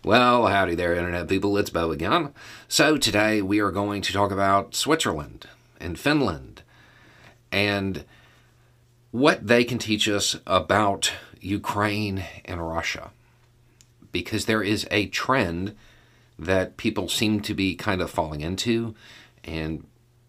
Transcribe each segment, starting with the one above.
Well, howdy there, Internet people. It's Beau again. So today we are going to talk about Switzerland and Finland and what they can teach us about Ukraine and Russia. Because there is a trend that people seem to be kind of falling into, and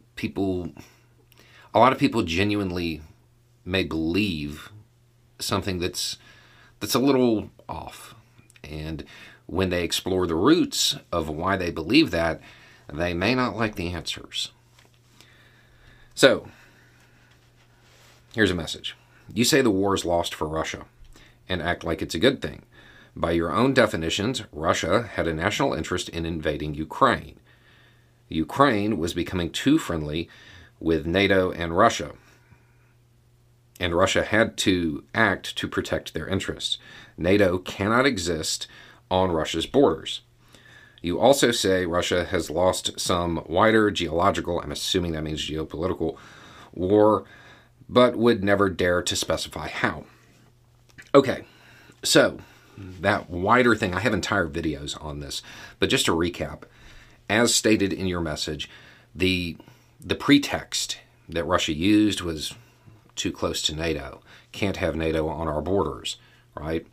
a lot of people genuinely may believe something that's a little off. And when they explore the roots of why they believe that, they may not like the answers. So, here's a message. You say the war is lost for Russia and act like it's a good thing. By your own definitions, Russia had a national interest in invading Ukraine. Ukraine was becoming too friendly with NATO and Russia had to act to protect their interests. NATO cannot exist on Russia's borders. You also say Russia has lost some wider geological, I'm assuming that means geopolitical, war, but would never dare to specify how. Okay, so that wider thing, I have entire videos on this, but just to recap, as stated in your message, the pretext that Russia used was too close to NATO. Can't have NATO on our borders, right?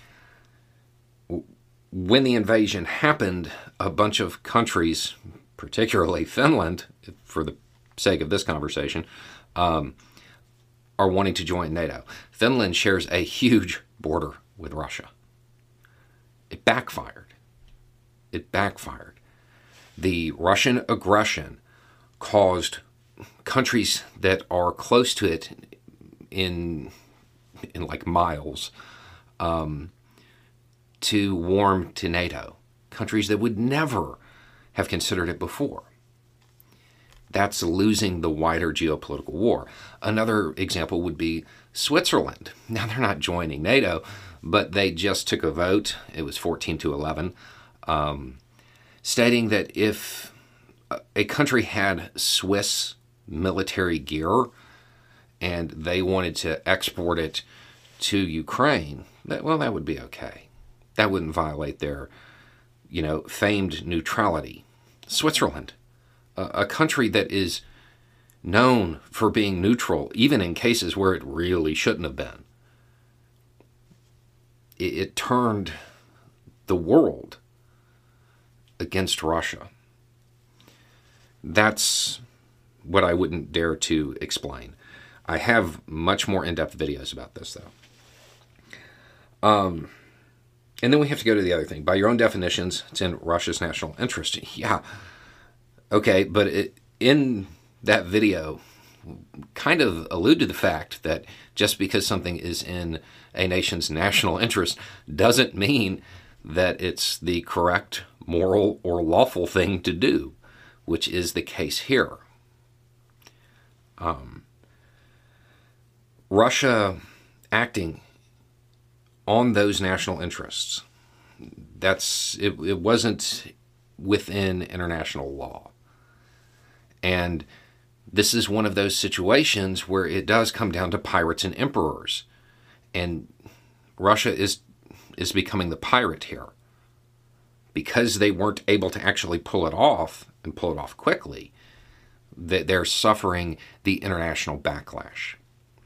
When the invasion happened, a bunch of countries, particularly Finland, for the sake of this conversation, are wanting to join NATO. Finland shares a huge border with Russia. It backfired. The Russian aggression caused countries that are close to it in like miles to warm to NATO. Countries that would never have considered it before. That's losing the wider geopolitical war. Another example would be Switzerland. Now, they're not joining NATO, but they just took a vote. It was 14-11, stating that if a country had Swiss military gear and they wanted to export it to Ukraine, that would be okay. That wouldn't violate their, famed neutrality. Switzerland, a country that is known for being neutral, even in cases where it really shouldn't have been. It turned the world against Russia. That's what I wouldn't dare to explain. I have much more in-depth videos about this, though. And then we have to go to the other thing. By your own definitions, it's in Russia's national interest. Yeah, okay, but in that video, kind of allude to the fact that just because something is in a nation's national interest doesn't mean that it's the correct, moral, or lawful thing to do, which is the case here. Russia acting on those national interests, it wasn't within international law. And this is one of those situations where it does come down to pirates and emperors. And Russia is becoming the pirate here. Because they weren't able to actually pull it off, and pull it off quickly, that they're suffering the international backlash.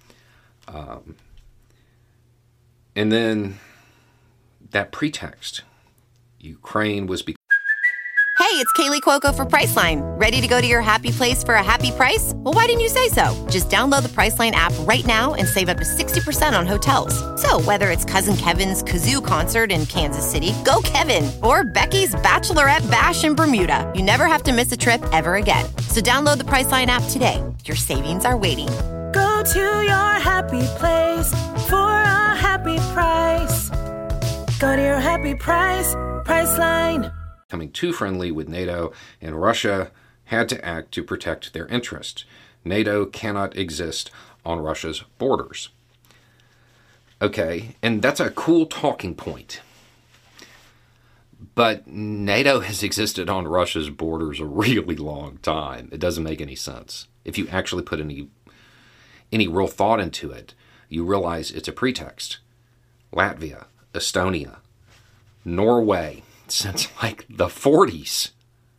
And then that pretext, Ukraine was Hey, it's Kaylee Cuoco for Priceline. Ready to go to your happy place for a happy price? Well, why didn't you say so? Just download the Priceline app right now and save up to 60% on hotels. So whether it's Cousin Kevin's Kazoo Concert in Kansas City, go Kevin, or Becky's Bachelorette Bash in Bermuda, you never have to miss a trip ever again. So download the Priceline app today. Your savings are waiting. Go to your happy place for a happy price. Go to your happy price, Priceline. Becoming too friendly with NATO, and Russia had to act to protect their interests. NATO cannot exist on Russia's borders. Okay, and that's a cool talking point. But NATO has existed on Russia's borders a really long time. It doesn't make any sense. If you actually put any real thought into it, you realize it's a pretext. Latvia, Estonia, Norway, since like the 40s.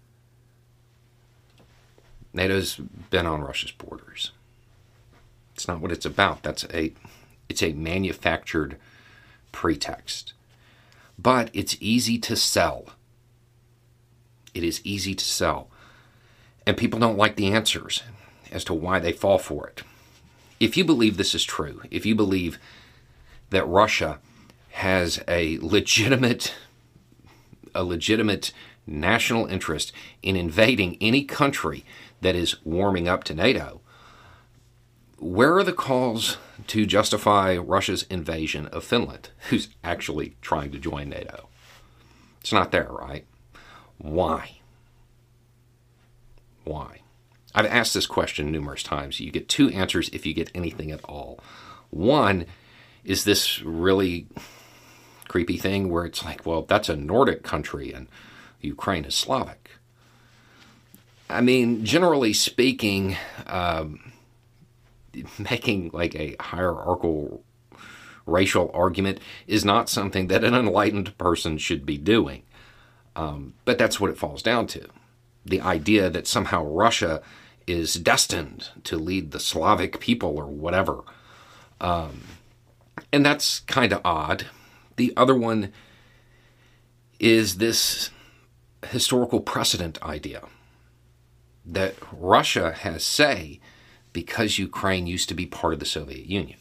NATO's been on Russia's borders. It's not what it's about. It's a manufactured pretext. But it's easy to sell. It is easy to sell. And people don't like the answers as to why they fall for it. If you believe this is true, if you believe that Russia has a legitimate national interest in invading any country that is warming up to NATO, where are the calls to justify Russia's invasion of Finland, who's actually trying to join NATO? It's not there, right? Why? Why? I've asked this question numerous times. You get two answers if you get anything at all. One is this really creepy thing where it's like, well, that's a Nordic country and Ukraine is Slavic. I mean, generally speaking, making like a hierarchical racial argument is not something that an enlightened person should be doing. But that's what it falls down to. The idea that somehow Russia is destined to lead the Slavic people or whatever. And that's kind of odd. The other one is this historical precedent idea that Russia has say because Ukraine used to be part of the Soviet Union.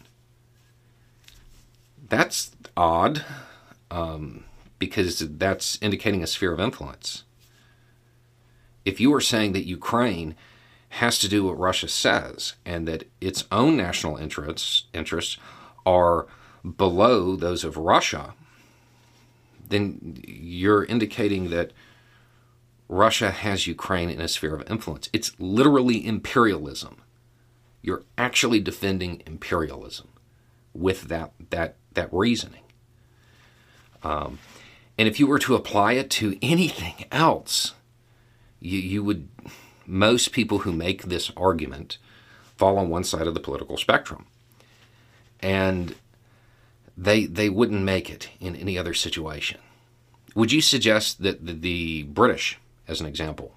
That's odd, because that's indicating a sphere of influence. If you are saying that Ukraine has to do what Russia says and that its own national interests are below those of Russia, then you're indicating that Russia has Ukraine in a sphere of influence. It's literally imperialism. You're actually defending imperialism with that reasoning. And if you were to apply it to anything else, you would, most people who make this argument fall on one side of the political spectrum. And they wouldn't make it in any other situation. Would you suggest that the British, as an example,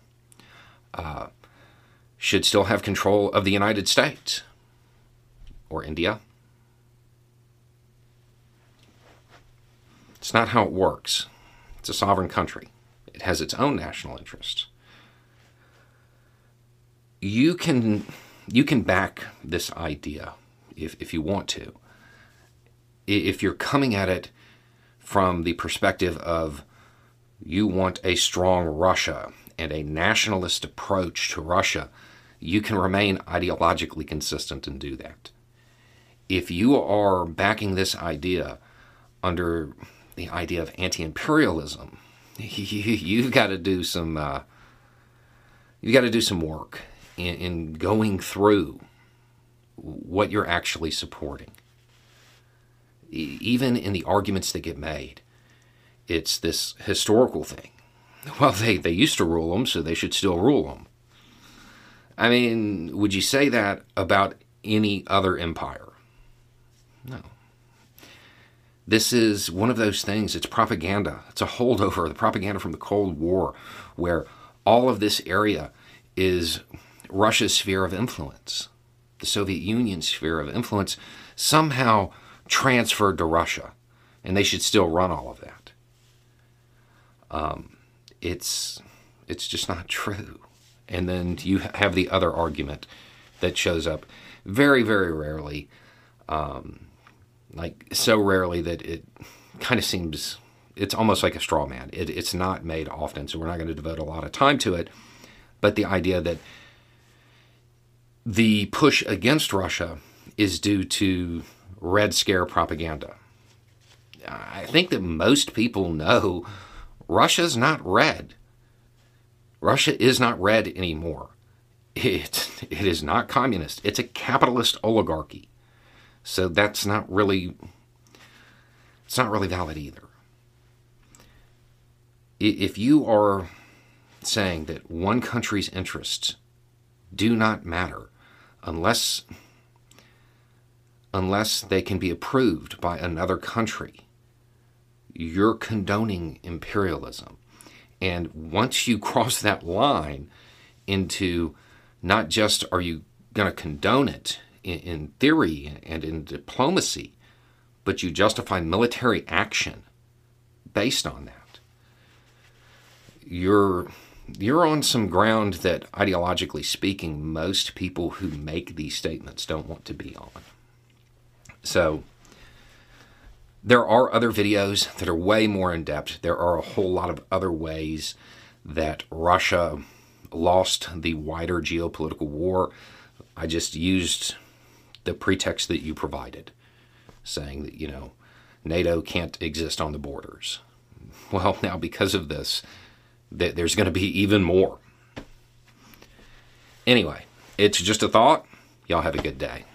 should still have control of the United States or India? It's not how it works. It's a sovereign country. It has its own national interests. You can back this idea if you want to. If you're coming at it from the perspective of you want a strong Russia and a nationalist approach to Russia, you can remain ideologically consistent and do that. If you are backing this idea under the idea of anti-imperialism, you've got to do some work in going through what you're actually supporting. Even in the arguments that get made, it's this historical thing. Well, they used to rule them, so they should still rule them. I mean, would you say that about any other empire? No. This is one of those things, it's propaganda. It's a holdover, the propaganda from the Cold War, where all of this area is Russia's sphere of influence. The Soviet Union's sphere of influence somehow transferred to Russia, and they should still run all of that. It's just not true. And then you have the other argument that shows up very, very rarely, like so rarely that it kind of seems, it's almost like a straw man. It's not made often, so we're not going to devote a lot of time to it. But the idea that the push against Russia is due to Red Scare propaganda. I think that most people know Russia's not red. Russia is not red anymore. It is not communist. It's a capitalist oligarchy. So it's not really valid either. If you are saying that one country's interests do not matter unless they can be approved by another country, you're condoning imperialism. And once you cross that line into not just are you going to condone it in theory and in diplomacy, but you justify military action based on that, you're on some ground that, ideologically speaking, most people who make these statements don't want to be on. So there are other videos that are way more in depth. There are a whole lot of other ways that Russia lost the wider geopolitical war. I just used the pretext that you provided, saying that, NATO can't exist on the borders. Well, now because of this, there's going to be even more. Anyway, it's just a thought. Y'all have a good day.